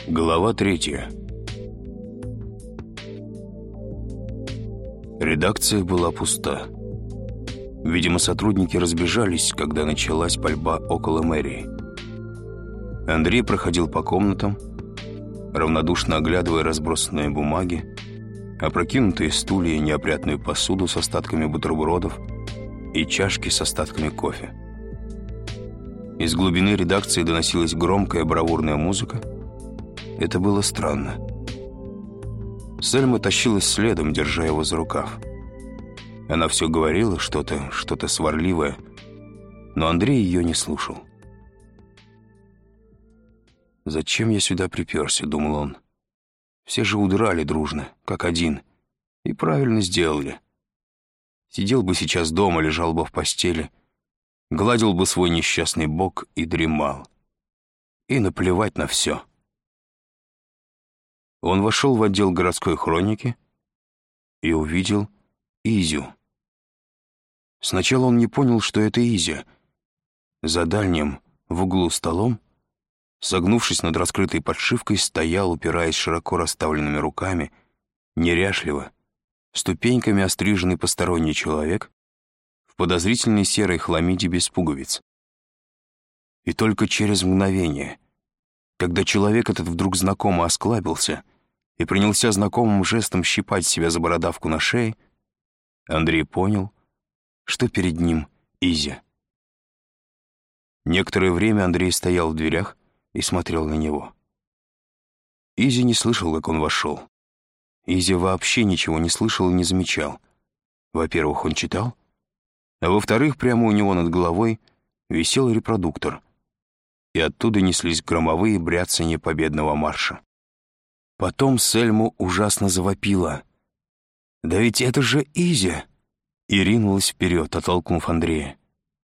Глава 3. Редакция была пуста. Видимо, сотрудники разбежались, когда началась пальба около мэрии. Андрей проходил по комнатам, равнодушно оглядывая разбросанные бумаги, опрокинутые стулья и неопрятную посуду с остатками бутербродов и чашки с остатками кофе. Из глубины редакции доносилась громкая бравурная музыка. Это было странно. Сельма тащилась следом, держа его за рукав. Она все говорила что-то сварливое, но Андрей ее не слушал. «Зачем я сюда приперся?» — думал он. «Все же удрали дружно, как один, и правильно сделали. Сидел бы сейчас дома, лежал бы в постели, гладил бы свой несчастный бок и дремал. И наплевать на все». Он вошел в отдел городской хроники и увидел Изю. Сначала он не понял, что это Изя. За дальним, в углу столом, согнувшись над раскрытой подшивкой, стоял, упираясь широко расставленными руками, неряшливо, ступеньками остриженный посторонний человек в подозрительной серой хламиде без пуговиц. И только через мгновение, когда человек этот вдруг знакомо осклабился и принялся знакомым жестом щипать себя за бородавку на шее, Андрей понял, что перед ним Изя. Некоторое время Андрей стоял в дверях и смотрел на него. Изя не слышал, как он вошел. Изя вообще ничего не слышал и не замечал. Во-первых, он читал, а во-вторых, прямо у него над головой висел репродуктор, и оттуда неслись громовые бряцанья победного марша. Потом Сельму ужасно завопила: «Да ведь это же Изя!» и ринулась вперед, оттолкнув Андрея.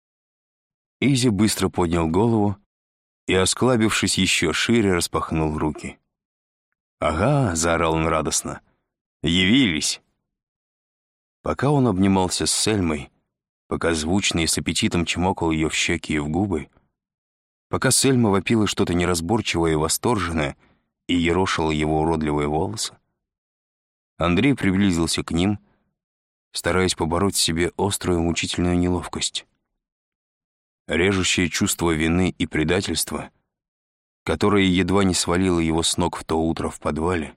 Изя быстро поднял голову и, осклабившись еще шире, распахнул руки. «Ага!» — заорал он радостно. «Явились!» Пока он обнимался с Сельмой, пока звучно и с аппетитом чмокал ее в щеки и в губы, пока Сельма вопила что-то неразборчивое и восторженное и ерошила его уродливые волосы, Андрей приблизился к ним, стараясь побороть в себе острую мучительную неловкость. Режущее чувство вины и предательства, которое едва не свалило его с ног в то утро в подвале,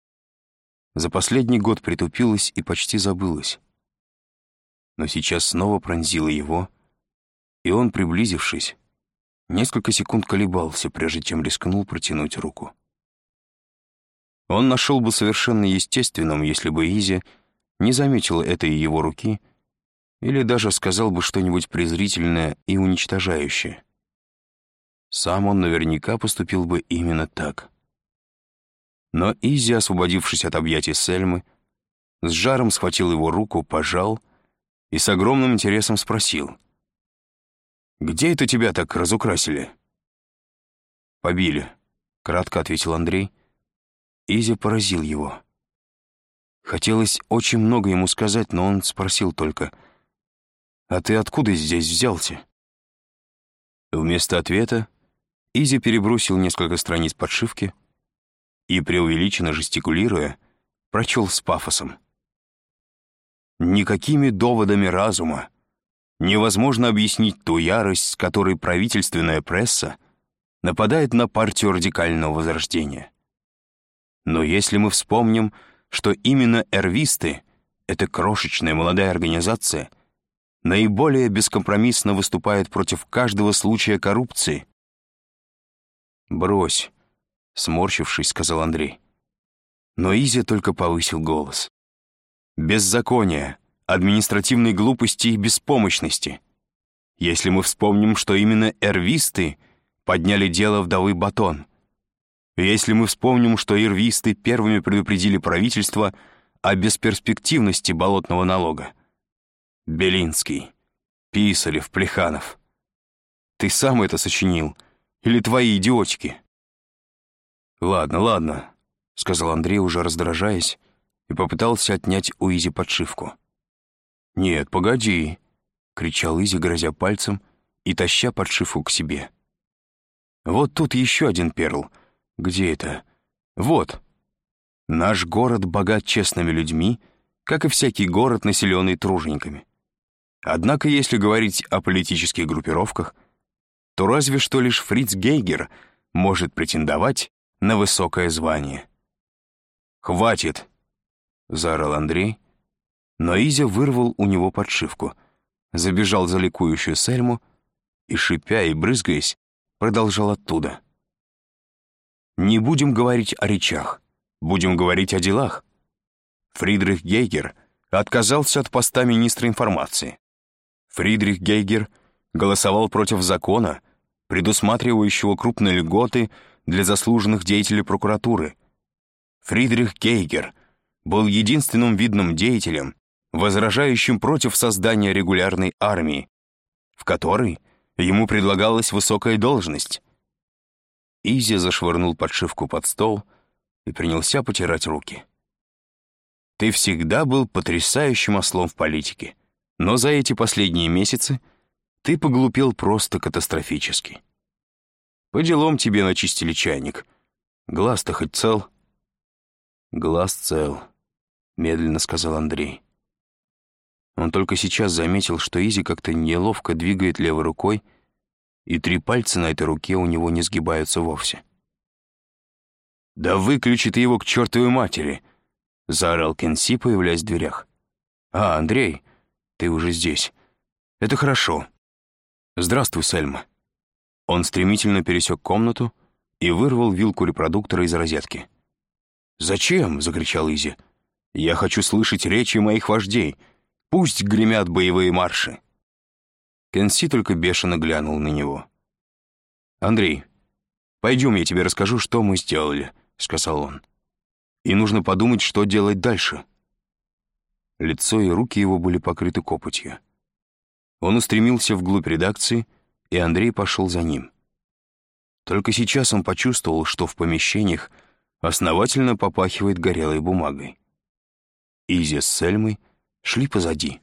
за последний год притупилось и почти забылось. Но сейчас снова пронзило его, и он, приблизившись, несколько секунд колебался, прежде чем рискнул протянуть руку. Он нашел бы совершенно естественным, если бы Изя не заметила этой его руки или даже сказал бы что-нибудь презрительное и уничтожающее. Сам он наверняка поступил бы именно так. Но Изя, освободившись от объятий Сельмы, с жаром схватил его руку, пожал и с огромным интересом спросил: «Где это тебя так разукрасили?» «Побили», — кратко ответил Андрей. Изя поразил его. Хотелось очень много ему сказать, но он спросил только: «А ты откуда здесь взялся?» Вместо ответа Изя перебросил несколько страниц подшивки и, преувеличенно жестикулируя, прочел с пафосом: «Никакими доводами разума невозможно объяснить ту ярость, с которой правительственная пресса нападает на партию радикального возрождения. Но если мы вспомним, что именно эрвисты, эта крошечная молодая организация, наиболее бескомпромиссно выступает против каждого случая коррупции». «Брось», — сморщившись, сказал Андрей. Но Изя только повысил голос: «Беззакония, административной глупости и беспомощности. Если мы вспомним, что именно эрвисты подняли дело вдовы Батон, если мы вспомним, что эрвисты первыми предупредили правительство о бесперспективности болотного налога. Белинский, Писарев, Плеханов. Ты сам это сочинил или твои идиотики?» «Ладно, ладно», — сказал Андрей, уже раздражаясь, и попытался отнять у Изи подшивку. «Нет, погоди», — кричал Изи, грозя пальцем и таща подшивку к себе. «Вот тут еще один перл. Где это? Вот, наш город богат честными людьми, как и всякий город, населенный тружениками. Однако, если говорить о политических группировках, то разве что лишь Фриц Гейгер может претендовать на высокое звание. «Хватит!» — заорал Андрей, но Изя вырвал у него подшивку, забежал за ликующую Сельму и, шипя и брызгаясь, продолжал оттуда. «Не будем говорить о речах, будем говорить о делах. Фридрих Гейгер отказался от поста министра информации. Фридрих Гейгер голосовал против закона, предусматривающего крупные льготы для заслуженных деятелей прокуратуры. Фридрих Гейгер был единственным видным деятелем, возражающим против создания регулярной армии, в которой ему предлагалась высокая должность». Изя зашвырнул подшивку под стол и принялся потирать руки. «Ты всегда был потрясающим ослом в политике, но за эти последние месяцы ты поглупел просто катастрофически. По делам тебе начистили чайник. Глаз-то хоть цел?» «Глаз цел», — медленно сказал Андрей. Он только сейчас заметил, что Изи как-то неловко двигает левой рукой, и 3 пальца на этой руке у него не сгибаются вовсе. «Да выключи ты его к чертовой матери!» — заорал Кенси, появляясь в дверях. «А, Андрей, ты уже здесь. Это хорошо. Здравствуй, Сельма». Он стремительно пересек комнату и вырвал вилку репродуктора из розетки. «Зачем?» — закричал Изи. «Я хочу слышать речи моих вождей. Пусть гремят боевые марши». Кенси только бешено глянул на него. «Андрей, пойдем, я тебе расскажу, что мы сделали», — сказал он. «И нужно подумать, что делать дальше». Лицо и руки его были покрыты копотью. Он устремился вглубь редакции, и Андрей пошел за ним. Только сейчас он почувствовал, что в помещениях основательно попахивает горелой бумагой. Изя с Сельмой шли позади.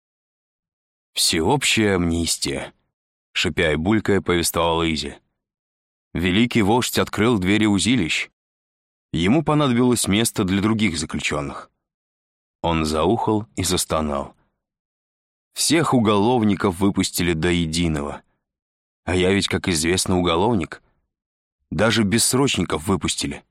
«Всеобщая амнистия», — шипя и булькая, повествовала Изя. «Великий вождь открыл двери узилищ. Ему понадобилось место для других заключенных». Он заухал и застонал. «Всех уголовников выпустили до единого. А я ведь, как известно, уголовник. Даже бессрочников выпустили».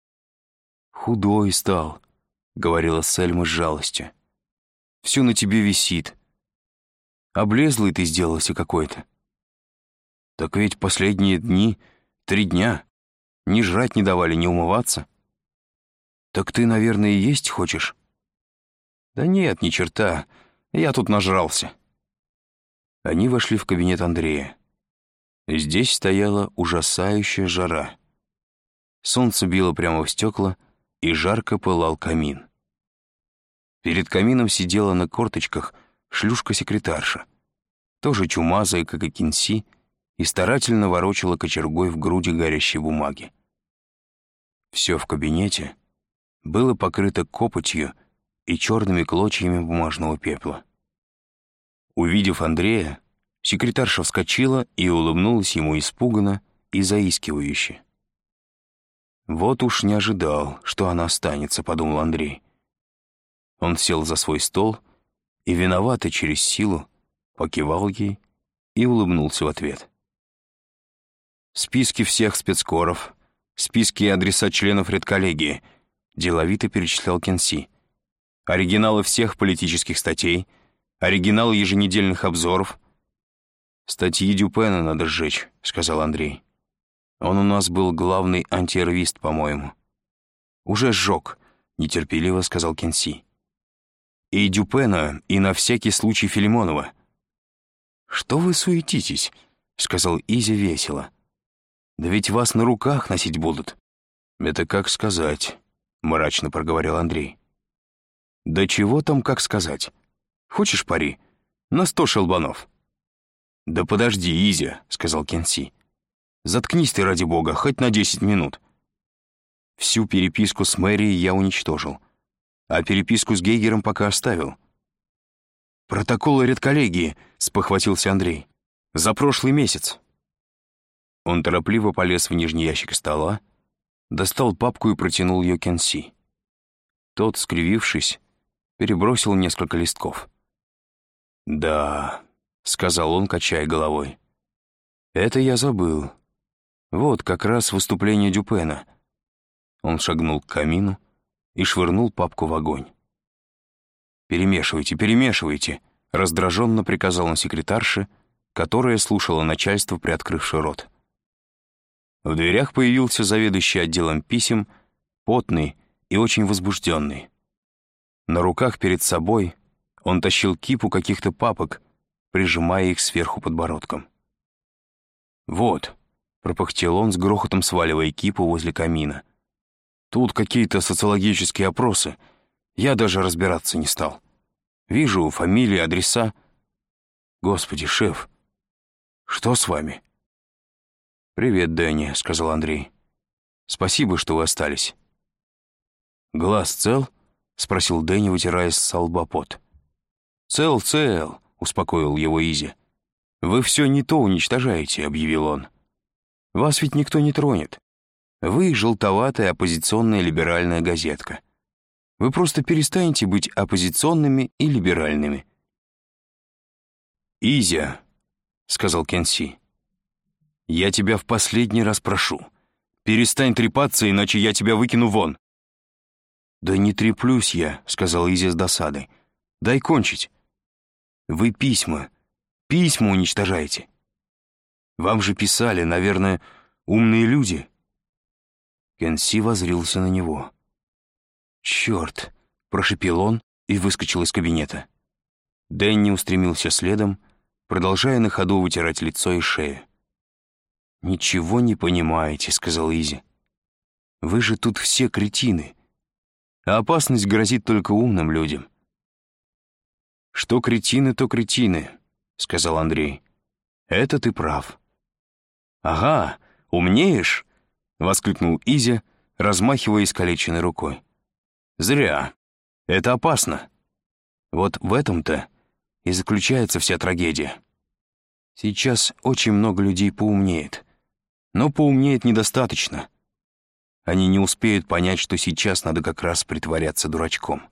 «Худой стал», — говорила Сельма с жалостью. «Все на тебе висит. Облезлый ты сделался какой-то. Так ведь последние дни, 3 дня, ни жрать не давали, ни умываться. Так ты, наверное, и есть хочешь?» «Да нет, ни черта, я тут нажрался». Они вошли в кабинет Андрея. Здесь стояла ужасающая жара. Солнце било прямо в стекла, и жарко пылал камин. Перед камином сидела на корточках шлюшка-секретарша, тоже чумазая, как и Кенси, и старательно ворочала кочергой в груди горящей бумаги. Все в кабинете было покрыто копотью и черными клочьями бумажного пепла. Увидев Андрея, секретарша вскочила и улыбнулась ему испуганно и заискивающе. «Вот уж не ожидал, что она останется», — подумал Андрей. Он сел за свой стол и, виновато через силу, покивал ей и улыбнулся в ответ. «Списки всех спецкоров, списки и адреса членов редколлегии», — деловито перечислял Кенси. «Оригиналы всех политических статей, оригиналы еженедельных обзоров». «Статьи Дюпена надо сжечь», — сказал Андрей. «Он у нас был главный антиэрвист, по-моему». «Уже сжег», — нетерпеливо сказал Кенси. «И Дюпена, и на всякий случай Филимонова». «Что вы суетитесь?» — сказал Изя весело. «Да ведь вас на руках носить будут». «Это как сказать», — мрачно проговорил Андрей. «Да чего там как сказать? Хочешь пари? На 100 шелбанов». «Да подожди, Изя», — сказал Кенси. «Заткнись ты, ради бога, хоть на 10 минут». Всю переписку с мэрией я уничтожил, а переписку с Гейгером пока оставил. «Протоколы редколлегии», — спохватился Андрей. «За прошлый месяц». Он торопливо полез в нижний ящик стола достал папку и протянул ее Кенси. Тот, скривившись, перебросил несколько листков. «Да», — сказал он, качая головой, — «это я забыл. Вот как раз выступление Дюпена». Он шагнул к камину и швырнул папку в огонь. «Перемешивайте, перемешивайте», — раздраженно приказал он секретарше, которая слушала начальство, приоткрывший рот. В дверях появился заведующий отделом писем, потный и очень возбужденный. На руках перед собой он тащил кипу каких-то папок, прижимая их сверху подбородком. «Вот», — пропыхтел он с грохотом, сваливая кипу возле камина, «тут какие-то социологические опросы. Я даже разбираться не стал. Вижу фамилии, адреса. Господи, шеф, что с вами?» «Привет, Дэнни», — сказал Андрей. «Спасибо, что вы остались». «Глаз цел?» — спросил Дэнни, вытирая со лба пот. «Цел, цел», — успокоил его Изи. «Вы все не то уничтожаете», — объявил он. «Вас ведь никто не тронет. Вы желтоватая оппозиционная либеральная газетка. Вы просто перестанете быть оппозиционными и либеральными». «Изя», — сказал Кенси, — «я тебя в последний раз прошу. Перестань трепаться, иначе я тебя выкину вон». «Да не треплюсь я», — сказал Изи с досадой. «Дай кончить. Вы письма уничтожаете. Вам же писали, наверное, умные люди». Кенси воззрился на него. «Черт!» — прошипел он и выскочил из кабинета. Дэнни устремился следом, продолжая на ходу вытирать лицо и шею. «Ничего не понимаете», — сказал Изи. «Вы же тут все кретины, а опасность грозит только умным людям». «Что кретины, то кретины», — сказал Андрей. «Это ты прав». «Ага, умнеешь?» — воскликнул Изи, размахивая искалеченной рукой. «Зря. Это опасно. Вот в этом-то и заключается вся трагедия. Сейчас очень много людей поумнеет, но поумнеет недостаточно. Они не успеют понять, что сейчас надо как раз притворяться дурачком».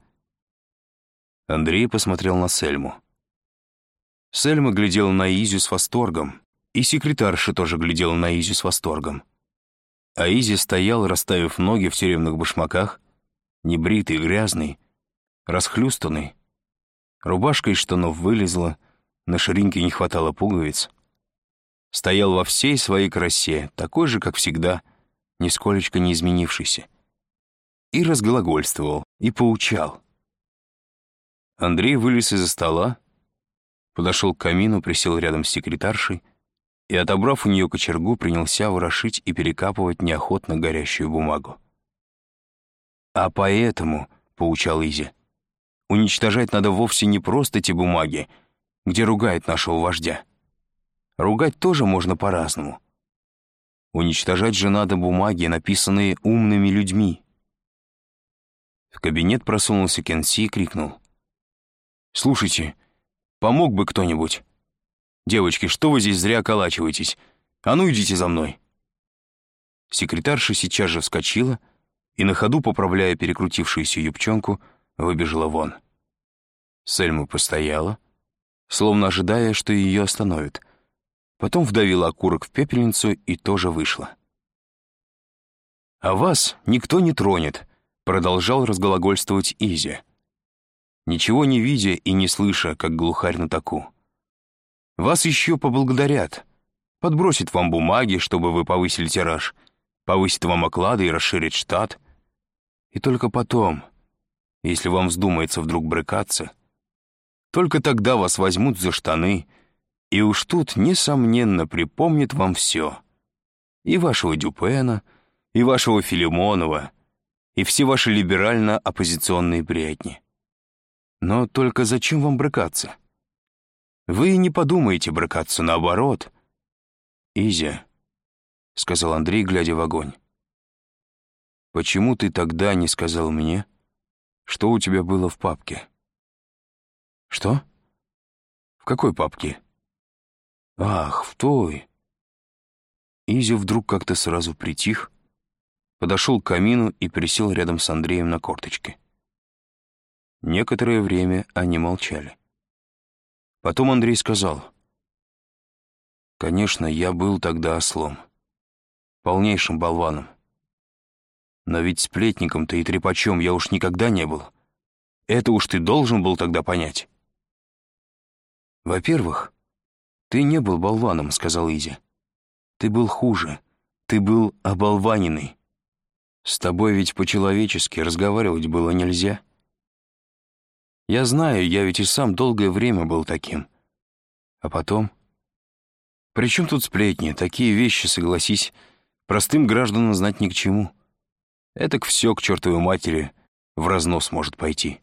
Андрей посмотрел на Сельму. Сельма глядела на Изю с восторгом, и секретарша тоже глядела на Изю с восторгом. А Изи стоял, расставив ноги в тюремных башмаках, небритый, грязный, расхлюстанный. Рубашка из штанов вылезла, на ширинке не хватало пуговиц. Стоял во всей своей красе, такой же, как всегда, нисколечко не изменившийся. И разглагольствовал, и поучал. Андрей вылез из-за стола, подошел к камину, присел рядом с секретаршей и, отобрав у нее кочергу, принялся ворошить и перекапывать неохотно горящую бумагу. «А поэтому, — поучал Изи, — уничтожать надо вовсе не просто те бумаги, где ругают нашего вождя. Ругать тоже можно по-разному. Уничтожать же надо бумаги, написанные умными людьми». В кабинет просунулся Кенси и крикнул: «Слушайте, помог бы кто-нибудь? Девочки, что вы здесь зря околачиваетесь? А ну, идите за мной!» Секретарша сейчас же вскочила и, на ходу поправляя перекрутившуюся юбчонку, выбежала вон. Сельма постояла, словно ожидая, что ее остановят. Потом вдавила окурок в пепельницу и тоже вышла. «А вас никто не тронет», — продолжал разглагольствовать Изи, ничего не видя и не слыша, как глухарь на таку. «Вас еще поблагодарят, подбросят вам бумаги, чтобы вы повысили тираж, повысят вам оклады и расширят штат. И только потом, если вам вздумается вдруг брыкаться, только тогда вас возьмут за штаны, и уж тут, несомненно, припомнят вам все. И вашего Дюпена, и вашего Филимонова, и все ваши либерально-оппозиционные бредни. Но только зачем вам брыкаться? Вы не подумаете брыкаться, наоборот». «Изя», — сказал Андрей, глядя в огонь, — «почему ты тогда не сказал мне, что у тебя было в папке?» «Что? В какой папке?» «Ах, в той». Изя вдруг как-то сразу притих, подошел к камину и присел рядом с Андреем на корточке. Некоторое время они молчали. Потом Андрей сказал: «Конечно, я был тогда ослом, полнейшим болваном. Но ведь сплетником-то и трепачом я уж никогда не был. Это уж ты должен был тогда понять». «Во-первых, ты не был болваном», — сказал Изя. «Ты был хуже. Ты был оболваненный. С тобой ведь по-человечески разговаривать было нельзя. Я знаю, я ведь и сам долгое время был таким. А потом... При чем тут сплетни? Такие вещи, согласись, простым гражданам знать ни к чему. Этак все к чертовой матери в разнос может пойти».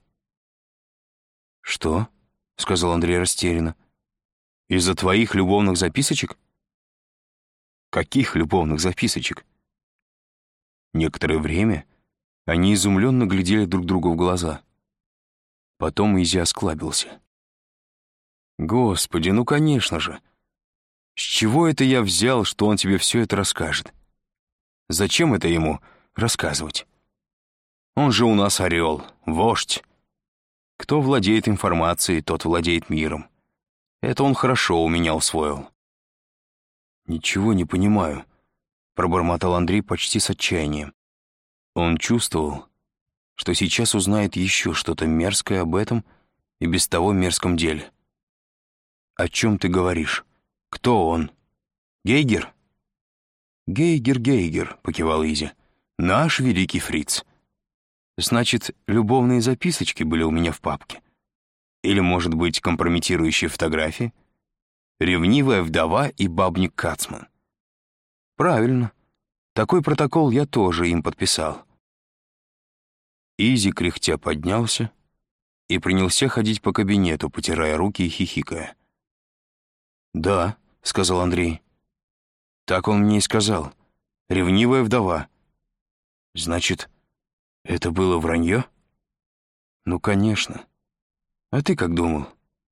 «Что?» — сказал Андрей растерянно. «Из-за твоих любовных записочек?» «Каких любовных записочек?» Некоторое время они изумленно глядели друг другу в глаза. Потом Изя осклабился. «Господи, ну конечно же! С чего это я взял, что он тебе все это расскажет? Зачем это ему рассказывать? Он же у нас орел, вождь. Кто владеет информацией, тот владеет миром. Это он хорошо у меня усвоил». «Ничего не понимаю», — пробормотал Андрей почти с отчаянием. Он чувствовал, что сейчас узнает еще что-то мерзкое об этом и без того мерзком деле. «О чем ты говоришь? Кто он? Гейгер?» «Гейгер», — покивал Изя. «Наш великий фриц. Значит, любовные записочки были у меня в папке? Или, может быть, компрометирующие фотографии? Ревнивая вдова и бабник Кацман. Правильно. Такой протокол я тоже им подписал». Изи кряхтя поднялся и принялся ходить по кабинету, потирая руки и хихикая. «Да», — сказал Андрей. «Так он мне и сказал. Ревнивая вдова. Значит, это было вранье?» «Ну, конечно. А ты как думал?»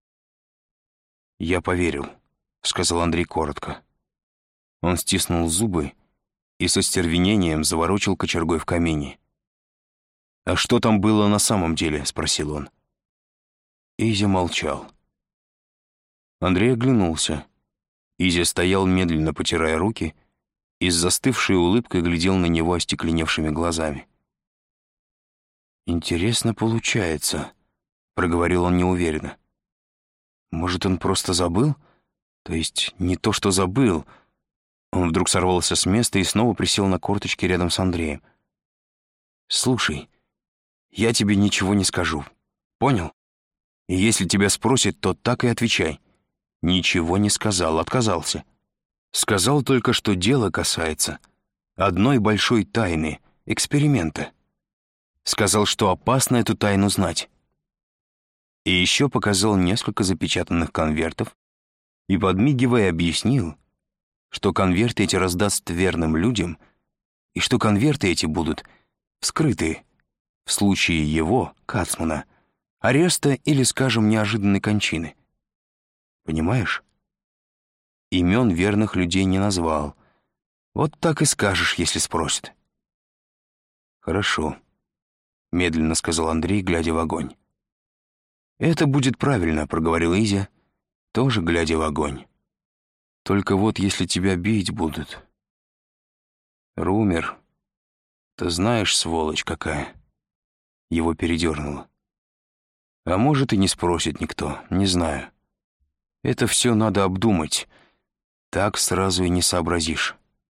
«Я поверил», — сказал Андрей коротко. Он стиснул зубы и со стервенением заворочил кочергой в камине. «А что там было на самом деле?» — спросил он. Изя молчал. Андрей оглянулся. Изя стоял, медленно потирая руки, и с застывшей улыбкой глядел на него остекленевшими глазами. «Интересно получается», — проговорил он неуверенно. «Может, он просто забыл? То есть не то, что забыл». Он вдруг сорвался с места и снова присел на корточки рядом с Андреем. «Слушай, я тебе ничего не скажу. Понял? И если тебя спросят, то так и отвечай. Ничего не сказал, отказался. Сказал только, что дело касается одной большой тайны, эксперимента. Сказал, что опасно эту тайну знать. И еще показал несколько запечатанных конвертов и, подмигивая, объяснил, что конверты эти раздаст верным людям и что конверты эти будут вскрыты в случае его, Кацмана, ареста или, скажем, неожиданной кончины. Понимаешь? Имен верных людей не назвал. Вот так и скажешь, если спросят». «Хорошо», — медленно сказал Андрей, глядя в огонь. «Это будет правильно», — проговорил Изя, тоже глядя в огонь. «Только вот если тебя бить будут...» «Румер, ты знаешь, сволочь какая». Его передернуло. «А может, и не спросит никто, не знаю. Это все надо обдумать. Так сразу и не сообразишь».